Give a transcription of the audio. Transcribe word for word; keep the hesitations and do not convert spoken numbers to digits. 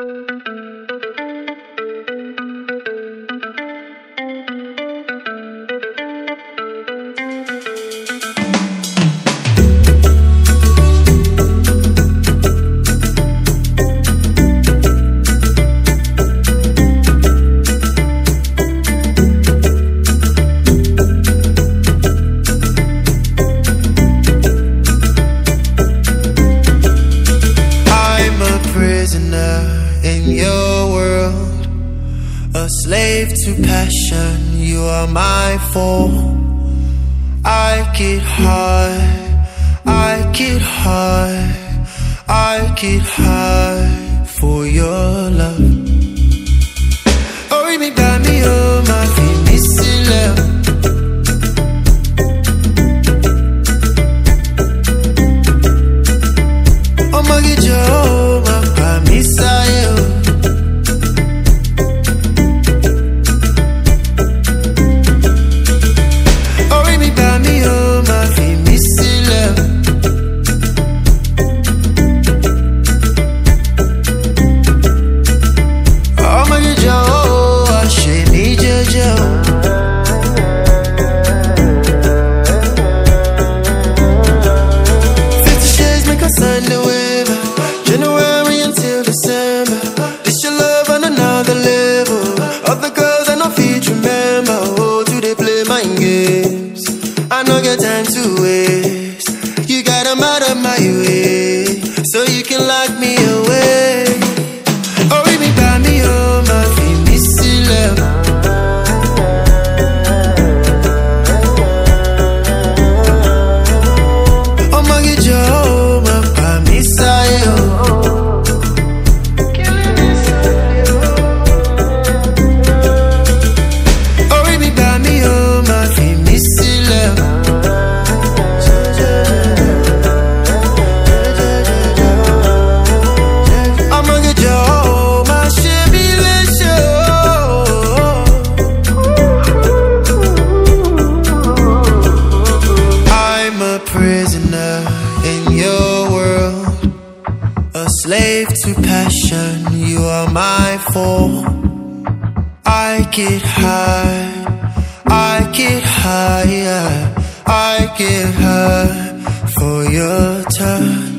In your world, a slave to passion, you are my fall. I get high, I get high, I get high for your love. Oh, me by me, oh, my feet, missy love. Oh, my get you, my promise I am. January until December, this your love on another level. Other girls I know fit remember. Oh, do they play mind games? I no get time to waste. You got 'em out of my way, so you can lock me away. Oh, me by me, oh, my feet, missy love. Oh, my get you, my promise I am. Prisoner in your world, a slave to passion, you are my fall. I get high, I get higher, I get high for your touch.